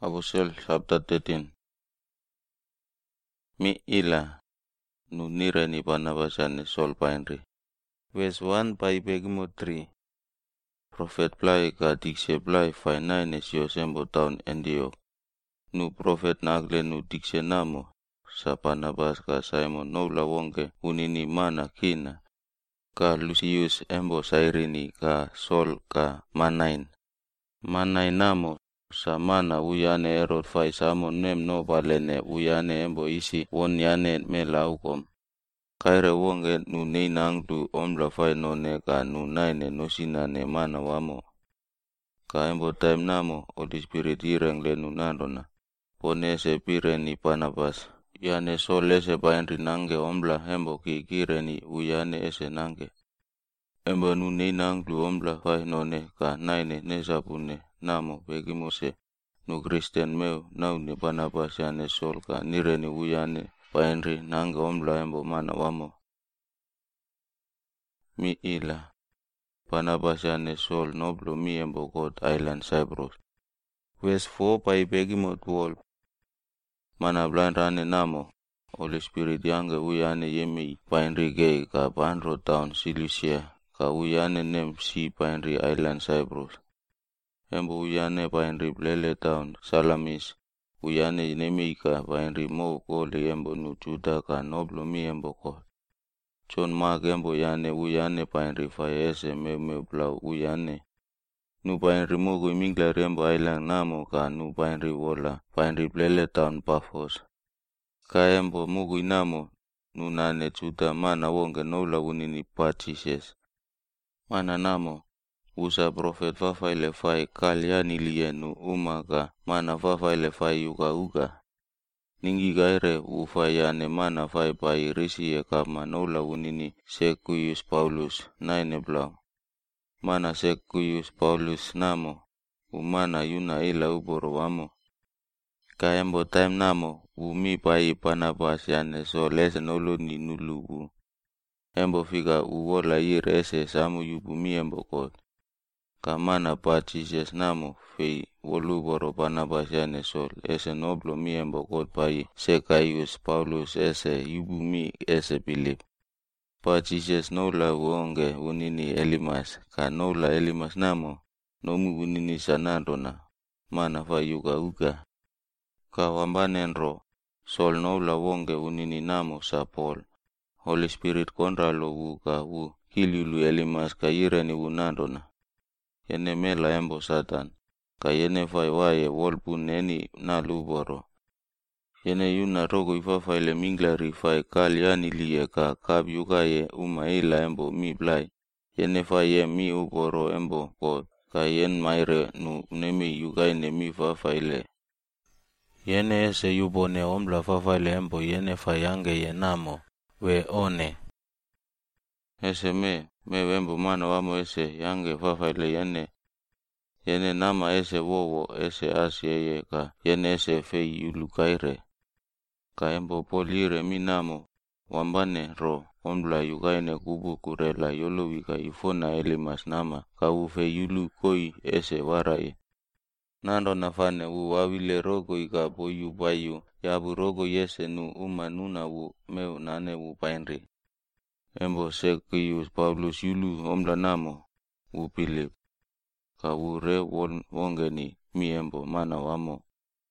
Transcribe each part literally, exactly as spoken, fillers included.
Apostle chapter thirteen. Mi ila nu nire ni Barnabasane Saul painri. Verse one by Begimo three. Prophet plai ka dikse plai fai nine yosembo town Antioch. Nu prophet nagle nu dikse namo sa Barnabas ka Simon noula wonge unini mana kina. Ka Lucius embo Cyrene ka Saul ka Manain. Manain namo sa mana uyane erot fai Simon nem no balene uyane embo isi won yane me laukom. Kaire wonge nu neinang tu omla fai no ne ka nu naine no sina ne mana wamo. Ka embo time namo Holy Spirit ireng le nu nandona. Pone se pire ni Barnabas. Yane Saul ese bainri nange omla embo ki kire ni uyane ese nange. Embo nu neinang tu omla fai no ne ka naine ne sapune namo Begimo se. Nu Christian meu nau ni Barnabas yane Saul ka nire ni uyane bainri nange omla embo mana wamo. Mi ila. Barnabas yane Saul noblo mi embo God Island Cyprus. Verse four by Begimo twelve. Mana blind rane namo. Holy Spirit yange uyane yemi bainri gay ka Bandro town Cilicia. Ka uyane nem si bainri Island Cyprus. Embo uyane bainri Blele town Salamis. Uyane nemi ka bainri mo kole embo nu Juda ka noblo mi embo ko. John Mark embo yane uyane bainri fayese me me blau uyane. Nu bainri mo go mingla rembo island namo ka nu bainri wola bainri Blele town Paphos. Ka embo mo go namo nu nane Juda mana wonge noula unini Pachises. Mana namo usa prophet fafaile fai kalyani lienu umaka mana fafaile fai yuka uka. Ningi gaire ufayane mana fai pai risi e kama noula unini Sergius Paulus naine blau. Mana Sergius Paulus namo umana yuna ila uboro wamo. Ka embo time namo umi pai Barnabas yane Saul ese nolo ni nulubu. Embo figa uwola ire ese samu yubu mi embo kot. Kamana Pachises namo fei woluboro Barnabas yane Saul ese noblo mi embo kot pai Sergius Paulus ese yubu mi ese Philip. Pachises noula wonge unini Elimas ka noula Elimas namo nomu unini sanandona mana fa yuga uga. Ka wambanenro Saul noula wonge unini namo sa Paul. Holy Spirit konralo wu ka wu hiliulu Elimas ka ireni unandona. Yene mela embo Satan ka yene fai waye wolpu neni na luboro. Yene yuna rogo ifafaile minglari fai kalyani liye ka kab yukaye uma ila embo mi blai. Yene fai ye mi uboro embo kot ka yen maire nu nemi yukai ne mi fafaile. Yene ese yubone omla fafaile embo yene fai yange yenamo we one. Ese me me wembo mana wamo ese yange fafaile yene. Yene nama ese wowo ese asiye ka yene ese fei yulukaire. Ka embo polire mi namo wambane ro omla yukaine kubu kurela yolowika ifona Elimas nama ka ufe yulu koi ese warai. Nando nafane u wawile rogo ika boyu bayu yabu rogo yese nu uma nuna wu meu nane wu painri. Embo Sergius Paulus yulu omla namo u Philip. Ka u re won wongeni mi embo mana wamo.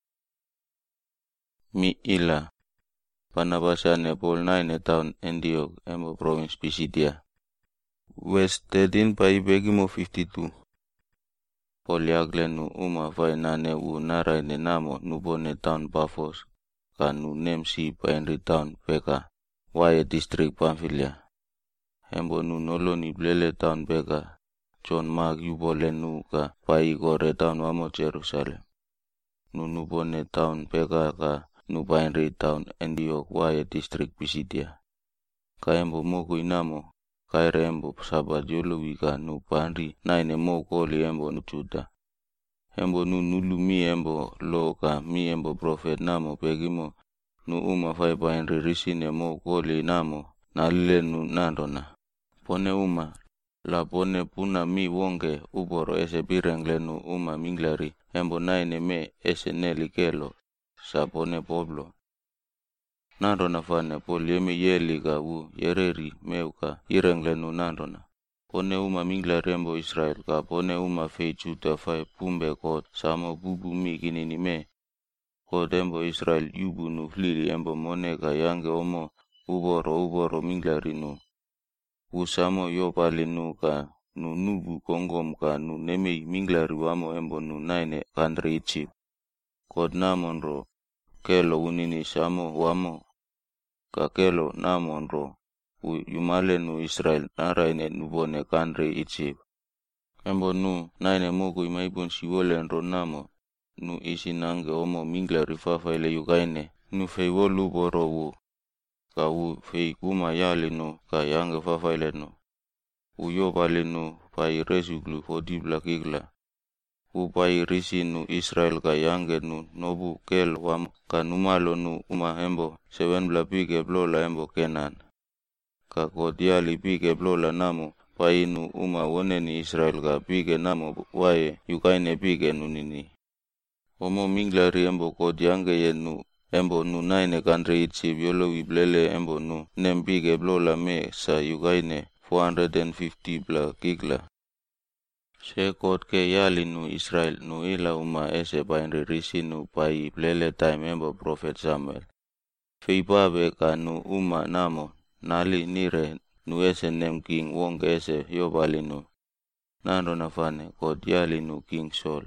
Mi ila. Barnabas yane Paul nine town Antioch embo province Pisidia. Verse thirteen by Begimo fifty-two. Paul yagle nu uma fai nane u naraine namo nubone town Paphos. Ka nu nem si bainri town Peka. Waye district Pamphylia. Embo nu nolo ni Blele town Peka. John Mark yubole nu ka pai gore town wamo Jerusalem. Nu nubone town Peka ka nu bainri town Antioch waye district Pisidia. Ka embo moku inamo kaire embo sabat yolowika nu bainri naine mo koli embo nu Juda. Embo nu nulu mi embo lo ka mi embo prophet namo Begimo nu uma fai bainri risine mo koli namo na lile nu nandona. Pone uma La pone puna mi wonge uboro ese birenglenu uma minglari embo naine me ese neli kelo sa pone poblo. Nandona fane pol yemi yeli ka wu yereri meuka irenglenu nandona. Pone uma minglari embo Israel ka pone uma fei juta fai pumbe kot samo bubu mi kinini me. Kot embo Israel yubu nu flili embo mone ka yange omo uboro uboro minglari nu. Usamo yopali nu ka nu nubu kongom ka nu nemei minglari wamo embo nu naine country ichi. Kot namonro kelo unini samo wamo ka kelo namonro u yumale nu Israel naraine nubone country ichi. Embo nu naine mogu imaibun siwole nro namo nu isi nange omo minglari fafaile yukaine nu fei wolu boro wu. Ka u fei kuma yali nu ka yange fafaile nu. U yopali nu pai resuglu fodibla kigla. U pai risi nu Israel ka yange nu nobu kel wam ka numalo nu uma embo seven bla pike blola embo Kenan. Ka kodiali pike blola namo pai nu uma woneni Israel ka pike namo wae yukaine pike nu nini. Omo minglari embo kodiange ye nu embo nu naine country ichi biolo wiblele embo nu nempike blola me sa yukaine four hundred fifty bla kigla. Se kot ke yali nu Israel nu ila uma ese painri risi nu pai blele time embo prophet Samuel. Fei babe ka nu uma namo nali nire nu ese nem king wong ese yopali nu. Nando nafane kot yali nu King Saul.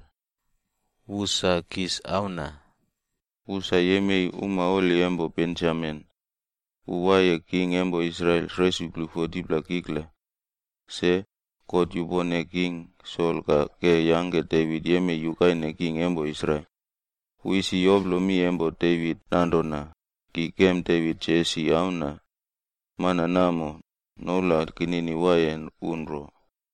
Usa kis auna. Usa yemei uma oli embo Benjamin. Uwaye king embo Israel resuglu fodibla kigla. Se kot yubone King Saul ka ke yange David yeme yukaine king embo Israel. Uisi yoblo mi embo David nandona. Ki kem David Jesse auna. Mana namo nola kinini waye unro.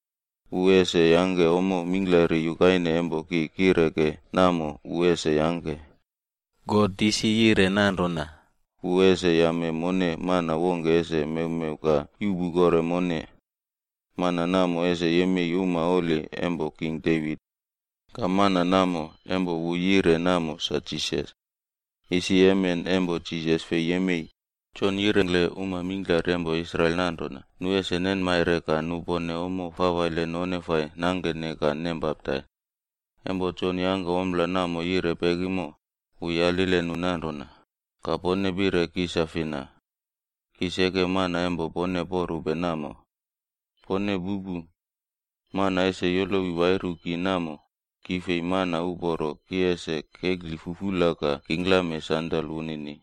Uese yange omo minglari yukaine embo ki kireke namo uese yange. God disi yire nandona. Uese yame mone mana wonge ese meumeuka yubu gore mone. Mana namo ese yeme yuma oli embo King David. Ka mana namo embo uyire namo sa Jesus. Isi yemen embo Jesus fe yemei. Chon yirengle uma minglari embo Israel nandona. Nu ese nen maire ka nubone omo fawaile none fai nangene ka nembaptai. Embo chon yange omla namo yire pegimo. Uyalile nu nandona. Ka pone bire kisafina. Kiseke mana embo pone poru benamo. Pone bubu. Mana ese yolo wiwairu ki namo. Kifei mana uboro kiese kegli fufula ka kinglame sandal unini.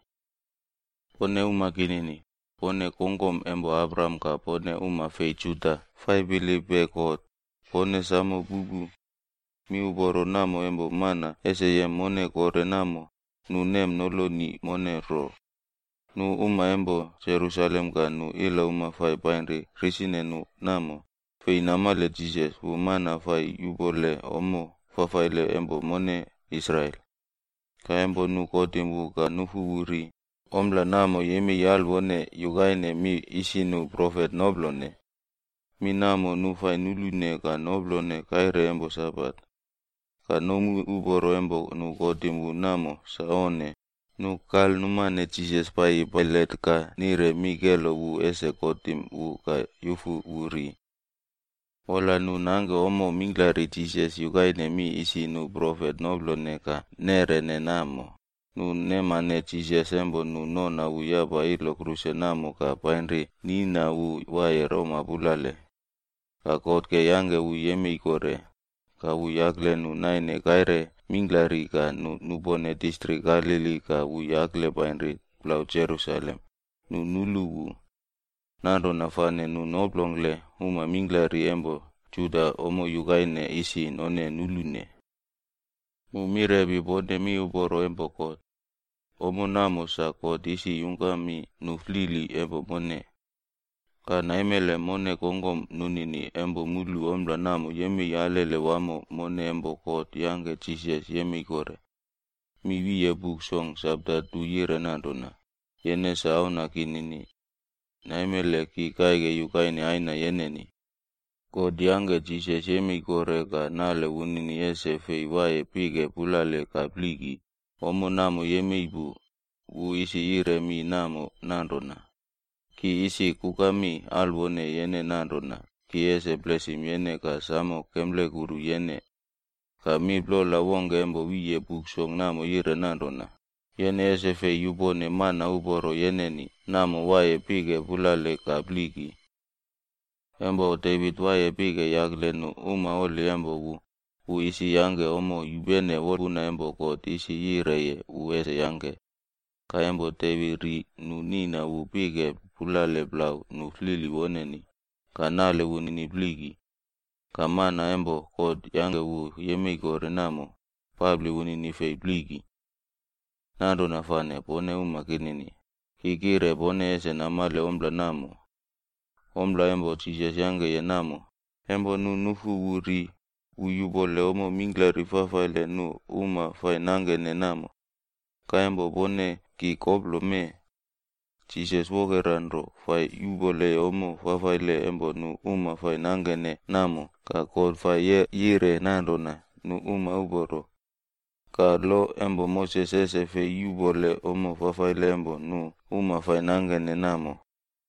Pone uma kinini. Pone kongom embo Abraham ka pone uma fei juta. Fai bili bekot. Pone samo bubu. Mi uboro namo embo mana ese ye mone kore namo. Nu nem nolo ni mone ro. Nu uma embo Jerusalem ka nu ila uma fai painri risine nu namo. Fei namale Jesus umana fai yubole omo fafaile embo mone Israel. Ka embo nu kotimbu ka nufu wuri. Omla namo yemi yalwone yugaine mi isinu prophet noblone. Mi namo nu fai nulune ka noblone kaire embo sabat. Ka nomu uboro embo nu kotimbu namo saone. Nu kal numane Jesus pai pilet ka nire migelo wu ese kotim wu ka yufu wuri. Ola nu nange omo minglari Jesus yugaine mi isinu prophet noblone ka nere ne namo. Nu nemane Jesus embo nu nona uyaba ilo kruse namo ka painri nina u wae Roma bulale. Ka kot ke yange u yemi kore. Ka u yagle nu naine kaire minglari ka nu nubone distrik Galili ka u yagle painri plau Jerusalem. Nu nulu u. Nando nafane nu noblongle uma minglari embo Juda omo yugaine isi none nulune. Mumirebi bode mi uboro embo kot. Omo namo sa kot isi yungami nuflili embo mone. Ka naimele mone kongom nunini embo mulu omla namo yemi yalele wamo mone embo kot yange Jesus yemi kore. Mi wiye book song sabda tu yire nandona. Yene sauna kinini. Naimele ki kaige yukaine aina yeneni. God yange jishe shemi koreka nale unini ese feiwaye pige pulale kapligi. Omo namo yemeibu uisi ire mi namo nandona. Ki isi kukami alwone yene nandona. Ki ese blesim yene ka samo kemle guru yene. Ka mi blola wonge embo wiye bukshong namo ire nandona. Yene ese fe yubone mana uboro yene ni namo waye pige pulale kapligi. Embo David waye pige yaglenu uma oli embo wu. U isi yange omo yubene wona embo God isi yireye u ese yange. Ka embo David ri nu nina wu pige pulale blau nu flili woneni. Ka nale wunini pligi. Ka mana embo God yange wu yemi gore namo. Pabli wunini fei pligi. Nando nafane pone uma kinini. Kikire pone ese namale ombla namo. Ombla embo Jesus yange ye namo. Embo nu nufu wuri. Uyubole omo mingla rifafaile nu uma fainange ne namo. Ka embo pone ki koblo me. Jesus wogerandro fai yubole omo fafaile embo nu uma fainange ne namo. Ka God fai yire nandona nu uma uboro. Ka lo embo Moses ese fe yubole omo fafaile embo nu uma fainange ne namo.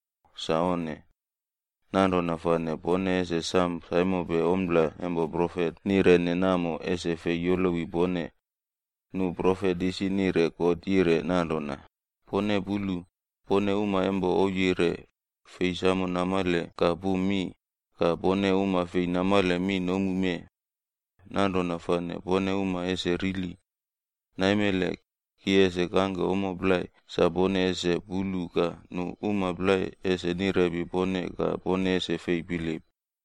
Saone. Nando nafane pone ese Sam saimo be ombla embo prophet nire ne namo ese fe yolowi pone. Nu prophet isi nire God yire nando na. Pone bulu. Pone uma embo oyire. Fe samo namale ka bu mi. Ka pone uma fe namale mi nomu me. Nando nafane pone uma ese rili. Naimele ki ese kange omo blai. Sa pone ese bulu ka nu uma blai ese nirebi pone ka pone ese fei bilip.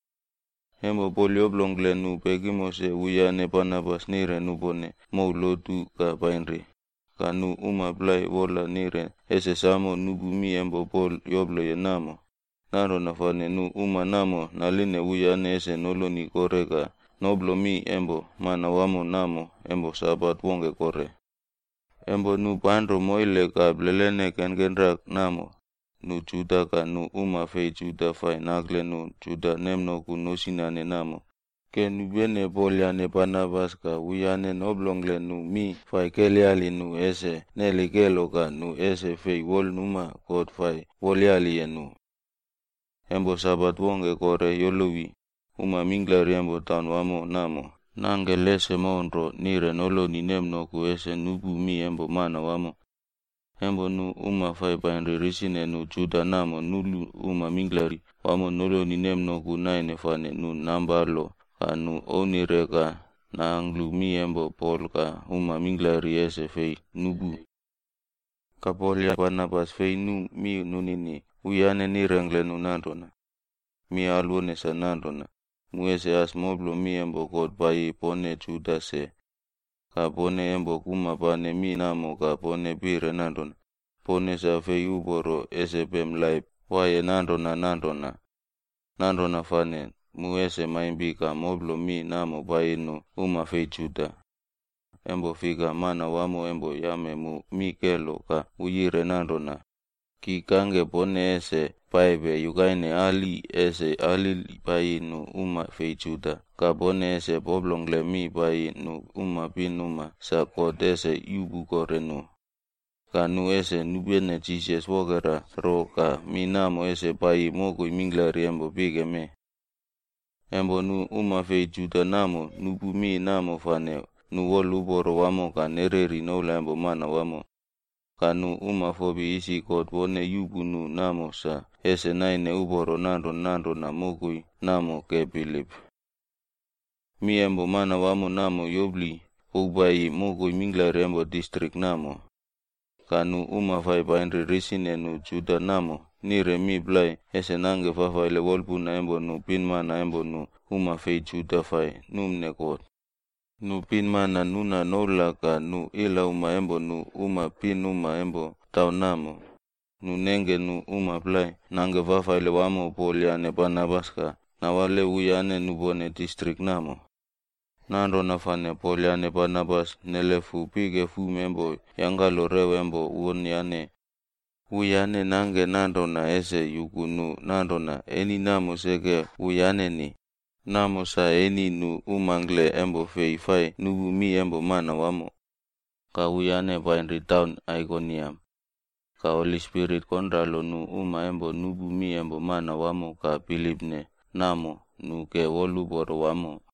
Hembo poli oblongle nu pegimo se uyane Barnabas nire nu pone mou lotu ka painri. Ka nu uma blai wola nire ese samo nubu mi embo pol yoblo ye namo. Naro nafane nu uma namo naline uyane ese nolo ni kore ka noblo mi embo mana wamo namo embo sabat wonge kore. Embo nu pandro moile ka blelene kengendrak namo. Nu juda ka nu uma fei juda fai nagle nu juda nemno kunosinane namo. Ke nu bene poliane Barnabas ka uyane noblongle nu mi fai keliali nu ese neli kelo ka nu ese fei wol numa God fai woliali enu. Embo sabat wonge kore yolowi. Uma minglari embo town wamo namo. Nange lese monro nire nolo ni nemno ku ese nubu mi embo mana wamo. Embo nu uma fai painri risine nu juda namo nulu uma minglari. Wamo nolo ni nemno ku naine fane nu nambalo ka nu onire ka na anglu mi embo pol ka uma minglari ese fei nubu. Ka polia Barnabas fei nu mi nunini uyane nirengle nu nandona. Mi alwone sa nandona. Muese as moblo mi embo God bayi pone juda se. Ka pone embo kuma pane mi namo ka pone bire nandona. Pone sa fe uboro ese bem laip. Waye nandona nandona. Nandona fane. Muese maimbi ka moblo mi namo bayi no uma fe juda. Embo figa mana wamo embo yame mu mi kelo ka uyire nandona. Ki kange pone ese paibe yugaine ali ese ali bayi nu uma fei juda. Ka pone ese boblongle mi bayi nu uma pinuma sa God ese yubu kore nu. Ka nu ese nubene Jesus wogera ro ka mi namo ese bayi mogo minglari embo bige me. Embo nu uma fei juda namo nubu mi namo fane nu wolu boro wamo ka nereri nola embo mana wamo. Ka nu uma fobi isi God wone yubu nu namo sa ese naine uboro nando nando na mogui namo ke bilip. Mi embo mana wamo namo yobli ubayi mogui minglari embo district namo. Ka nu uma fai painri risine nu juda namo nire mi blai ese nange fafaile wolpu na embo nu pinma na embo nu uma fei juda fai numne God. Nu pinma na nuna nola ka nu ila uma embo nu uma pinuma embo tau namo. Nu nenge nu uma blai nange fafaile wamo poliane Barnabas ka na wale uyane nubone district namo. Nando nafane poliane Barnabas nelefu pige fu membo yangalo rewe embo uoniane. Uyane nange nando na ese yukunu nando na eni namo seke uyane ni. Namo sa eni nu umangle embo feifai nubu mi embo mana wamo. Ka uyane painri town Iconium. Ka Holy Spirit kondralo nu uma embo nubu mi embo mana wamo ka pilipne namo nu ke woluboro wamo.